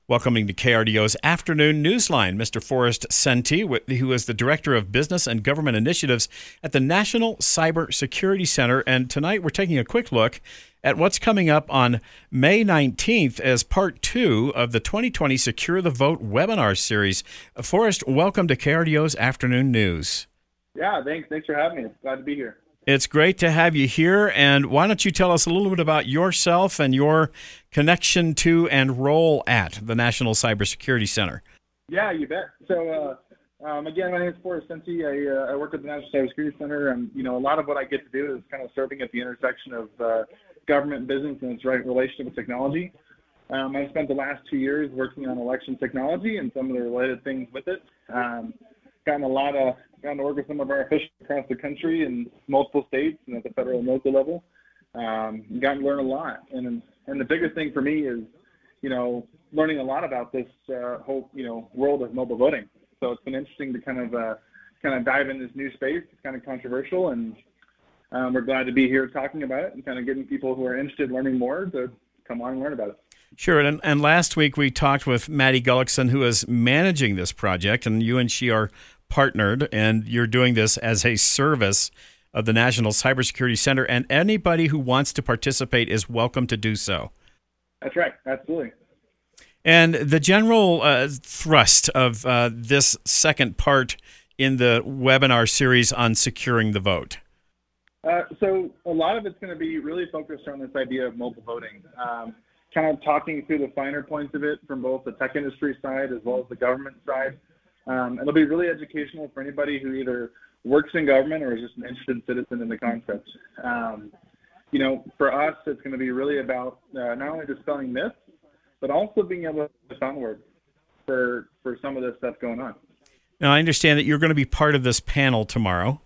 Welcoming to KRDO's Afternoon Newsline, Mr. Forrest Senti, who is the Director of Business and Government Initiatives at the National Cyber Security Center. And tonight we're taking a quick look at what's coming up on May 19th as part 2 of the 2020 Secure the Vote webinar series. Forrest, welcome to KRDO's Afternoon News. Yeah, thanks for having me. Glad to be here. It's great to have you here, and why don't you tell us a little bit about yourself and your connection to and role at the National Cybersecurity Center? Yeah, you bet. So, again, my name is Forrest Senti. I work at the National Cybersecurity Center, and a lot of what I get to do is kind of serving at the intersection of government and business and its right relationship with technology. I spent the last 2 years working on election technology and some of the related things with it. Gotten to work with some of our officials across the country in multiple states and at the federal and local level. Gotten to learn a lot, and the biggest thing for me is, learning a lot about this whole world of mobile voting. So it's been interesting to kind of dive in this new space. It's kind of controversial, and we're glad to be here talking about it and kind of getting people who are interested in learning more to come on and learn about it. Sure, and last week we talked with Maddie Gullickson, who is managing this project, and you and she are partnered, and you're doing this as a service of the National Cybersecurity Center, and anybody who wants to participate is welcome to do so. That's right, absolutely. And the general thrust of this second part in the webinar series on securing the vote. So a lot of it's going to be really focused on this idea of mobile voting, kind of talking through the finer points of it from both the tech industry side as well as the government side. It'll be really educational for anybody who either works in government or is just an interested citizen in the concept. For us, it's going to be really about not only dispelling myths, but also being able to push onward for some of this stuff going on. Now, I understand that you're going to be part of this panel tomorrow.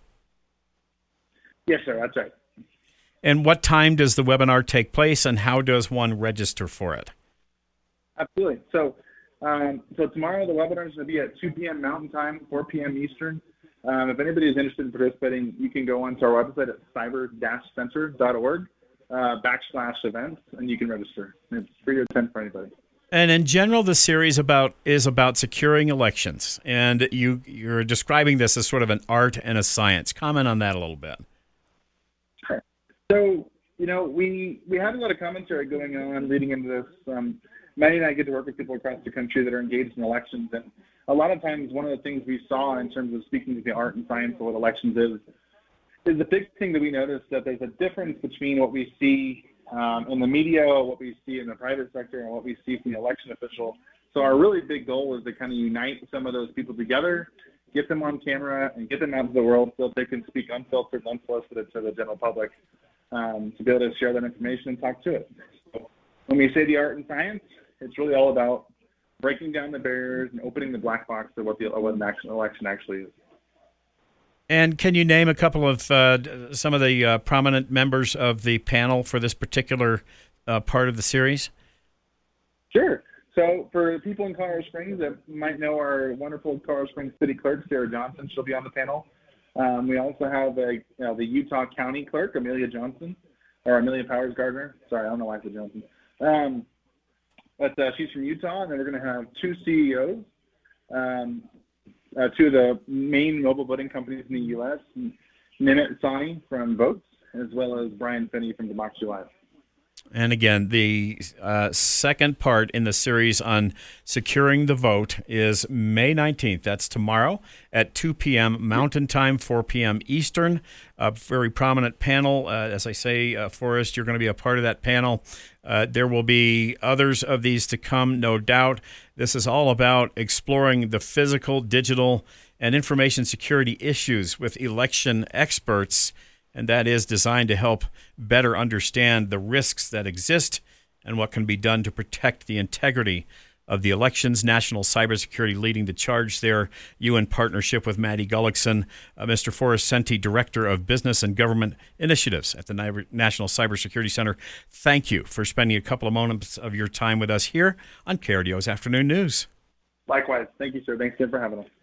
Yes, sir, that's right. And what time does the webinar take place, and how does one register for it? Absolutely. So tomorrow the webinar is going to be at 2 p.m. Mountain Time, 4 p.m. Eastern. If anybody is interested in participating, you can go onto our website at cyber-center.org /events, and you can register. It's free to attend for anybody. And in general, the series is about securing elections, and you're describing this as sort of an art and a science. Comment on that a little bit. Sure. So, we had a lot of commentary going on leading into this. Maddie and I get to work with people across the country that are engaged in elections, and a lot of times one of the things we saw in terms of speaking to the art and science of what elections is the big thing that we noticed that there's a difference between what we see in the media, what we see in the private sector, and what we see from the election official. So our really big goal is to kind of unite some of those people together, get them on camera, and get them out to the world so that they can speak unfiltered and unsolicited to the general public to be able to share that information and talk to it. So when we say the art and science, it's really all about breaking down the barriers and opening the black box of what an election actually is. And can you name a couple of some of the prominent members of the panel for this particular part of the series? Sure. So for people in Colorado Springs that might know our wonderful Colorado Springs City Clerk, Sarah Johnson, she'll be on the panel. We also have the Utah County Clerk, Amelia Powers Gardner. Sorry, I don't know why I said Johnson. But she's from Utah, and then we're going to have two CEOs, two of the main mobile voting companies in the U.S., Nimit Sani from Votes, as well as Brian Finney from Democracy Live. And again, the second part in the series on securing the vote is May 19th. That's tomorrow at 2 p.m. Mountain Time, 4 p.m. Eastern. A very prominent panel. As I say, Forrest, you're going to be a part of that panel. There will be others of these to come, no doubt. This is all about exploring the physical, digital, and information security issues with election experts, and that is designed to help better understand the risks that exist and what can be done to protect the integrity of the elections. National Cybersecurity leading the charge there, you in partnership with Maddie Gullickson, Mr. Forrest Senti, Director of Business and Government Initiatives at the National Cybersecurity Center. Thank you for spending a couple of moments of your time with us here on KRDO's Afternoon News. Likewise. Thank you, sir. Thanks again for having us.